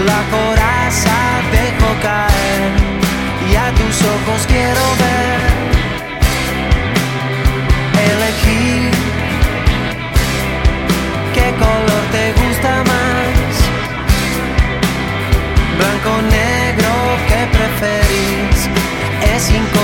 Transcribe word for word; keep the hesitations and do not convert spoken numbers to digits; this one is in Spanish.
La coraza dejo caer y a tus ojos quiero ver. Elegir qué color te gusta más. Blanco, negro, ¿qué preferís? Es incómodo.